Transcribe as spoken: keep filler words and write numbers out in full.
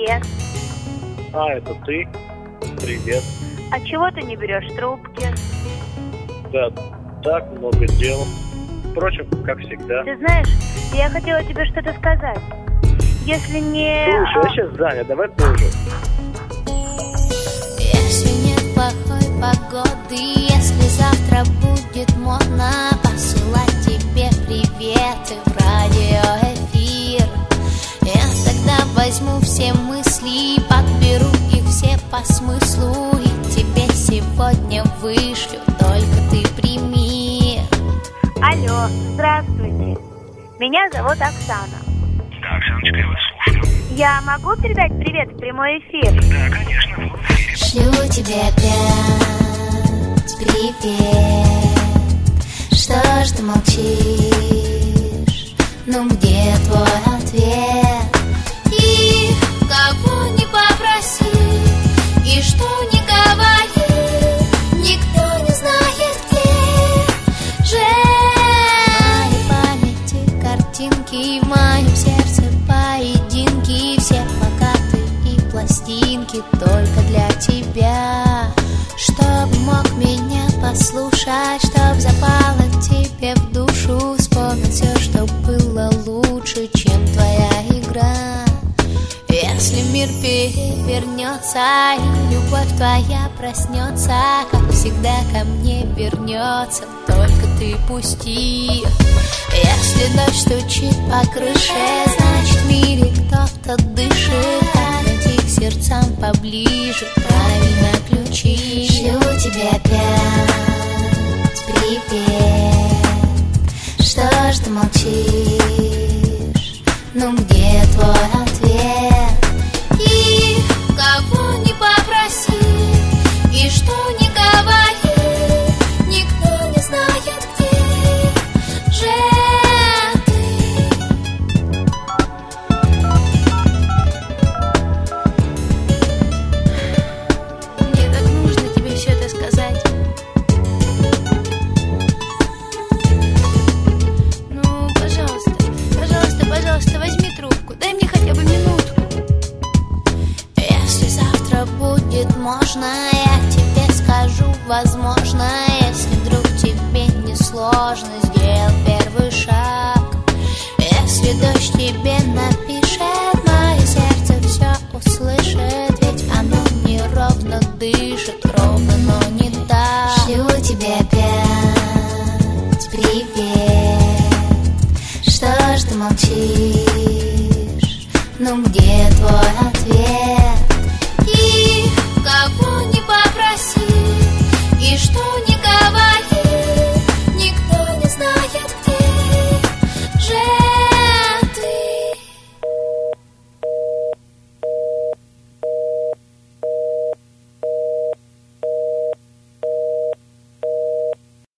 Привет. А, это ты? Привет. А чего ты не берешь трубки? Да, так много дел. Впрочем, как всегда. Ты знаешь, я хотела тебе что-то сказать. Если не... Слушай, я сейчас занят, давай позже. Если нет плохой погоды, если завтра будет модно посылать тебе приветы в радиоэфир, я тогда возьму все мысли, подберу их все по смыслу и тебе сегодня вышлю, только ты прими. Алло, здравствуйте. Меня зовут Оксана. Да, Оксаночка, я вас слушаю. Я могу передать привет в прямой эфир? Да, конечно. Шлю тебе опять привет. Что ж ты молчишь? Ну где твой ответ? И кого не попроси, и что не говори, никто не знает где же. В моей памяти картинки, в моем сердце поединки, все плакаты и пластинки только для тебя, чтобы мог меня послушать, чтоб запало тебе в душу, вспомнить все, что было лучше, чем твоя игра. Если мир перевернется и любовь твоя проснется, как всегда ко мне вернется, только ты пусти. Если дождь стучит по крыше, значит в мире кто-то дышит, подойди к сердцам поближе, правильно ключи. Шлю тебе опять привет. Что ж ты молчишь? Ну где твой ответ? И кого не попроси, и что не говори, никто не знает где же ты. Мне так нужно тебе все это сказать. Ну, пожалуйста, пожалуйста, пожалуйста, возьми трубку, дай мне хотя бы минутку. Если завтра будет можно, я тебе скажу, возможно, если вдруг тебе не сложно, сделай первый шаг. Если дождь тебе